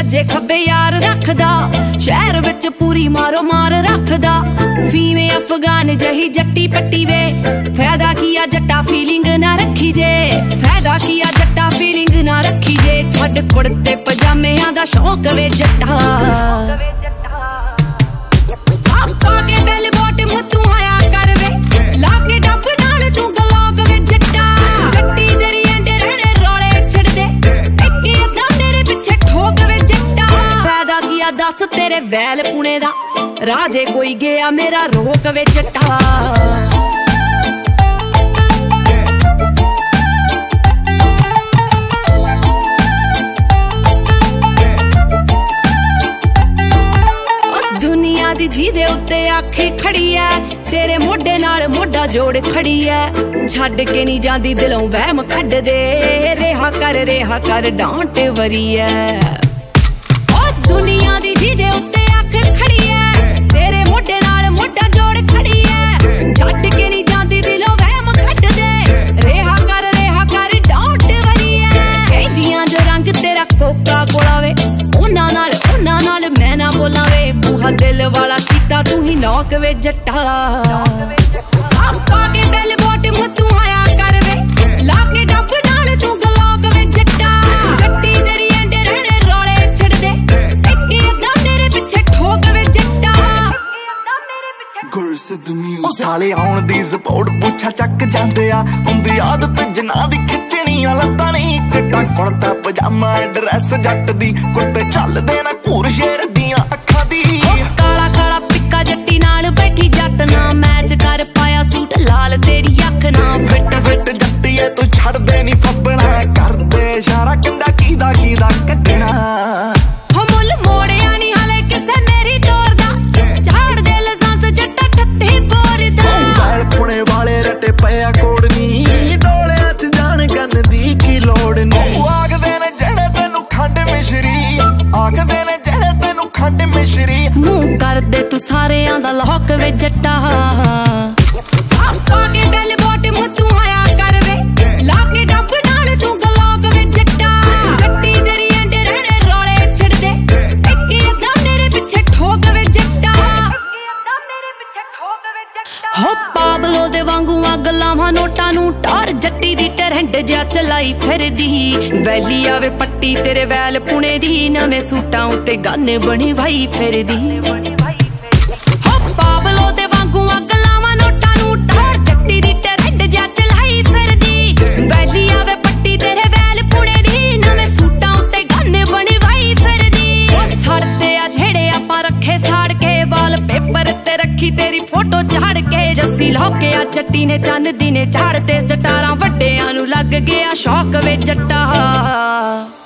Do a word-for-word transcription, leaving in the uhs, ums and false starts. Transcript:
सज्जे खब्बे यार रखदा, शहर विच पूरी मारो मार रखदा। फीमे अफगान जही जट्टी पट्टी वे, फायदा किया जट्टा फीलिंग ना रखी जे, फायदा किया जट्टा फीलिंग ना रखी जे। छड्ड कुड़ते पजामियां दा शौक वे जट्टा, आपा के बेल बोट मुत्तू आया कर वे, लाके डब नाल तू गलोग वे जट्टा। जट्टी तेरी एंडे रहने रोले छड़ दे, इक्की अद्धा मेरे पिछे ठोक वे जट्टा। फायदा किया दस तेरे वैल पुणे दा, राजे कोई गया मेरा रोक वे जट्टा। दुनिया दी जी दे उत्ते आखे खड़ी है, तेरे मोढे नाल मोढा जोड़ खड़ी है। छड्ड के नहीं जांदी दिलों वहम कढ दे, रेहा कर रेहा कर डांट वरी है। ओ दुनिया दी जी दे उत्ते आखे खड़ी है, तेरे मोढे नाल मोढा जोड़ खड़ी है। छड्ड के नहीं जांदी दिलों वहम कढ दे, रेहा कर रेहा कर डांट वरी है। कहदियां जो रंग तेरा कोका कोला वे, उन्हां नाल उन्हां नाल मैं ना बोला वे। बूहा दिल वाला कीता तू ही नौक वे जट्टा, आपा के बेल बोट मुत्तू आया कर वे, लाके डब नाल तू गलोग वे जट्टा। जट्टी तेरी एंडे रहने रोले छड़ दे, इक्की अद्धा मेरे पिछे ठोक वे जट्टा। ओ साले आउण दी सपोर्ट पुछा चक जांदे आ, हुंदी आदत जना दी खिचणियां लत्तां नहीं। चिट्टा कुर्ता पजामा ड्रेस जट दी, कुर्ते चलदे ना घूर शेर दियां अखां दी। काला काला पिक्का जट्टी नाल बैठी जट ना, मैच कर पाया सूट लाल तेरी अख ना। फिट फिट जट्टीए तू छड़ दे नी फब्बना, कर दे इशारा कंडा कीदा कीदा कड्डना। हो मुल मोड़िया नी हाले किसे मेरी तोर दा, झाड़ दे लसांस जट्टा ठत्ते बोर दा। बैल पुणे वाले रटे पिया कोड़ नी, डोलियां च जान गन दी की लोड़ नी। आखदे ने जेड़े तेनू खंड मिश्री, आखदे ने जेड़े तेनू खंड मिश्री। मुंह कर दे तू सारेयां दा लौक वे जट्टा, आपा के बेल बोट मुत्तू आया कर वे, लाके डब नाल तू गलोग वे जट्टा। जट्टी तेरी एंडे रहने रोले छड़ दे, इक्की अद्धा मेरे पिछे ठोक वे जट्टा, हो पाबलो दे वांगू अग लावां नोटां नू टार। जट्टी दी टरहंड जिहा चलाई फिरदी, वैली आवे पट्टी तेरे वैल पुणे दी। नवें सूटां उत्ते गन बनी वाई फिरदी, हो पाबलो दे वांगू अग लावां नोटां नू टार। जट्टी दी टरहंड जिहा चलाई फिरदी, वैली आवे पट्टी तेरे वैल पुणे दी। नवें सूटां उत्ते गन बनी वाई फिरदी। सड़ते आ झेड़े आपां रखे साड़ के, वाल पेपर ते रखी तेरी फोटो झाड़ के। जस्सी लौके आ जट्टी ने चन्न दी ने झाड़ ते, सटारां वड्डियां नू लग गया शौक वे जट्टा।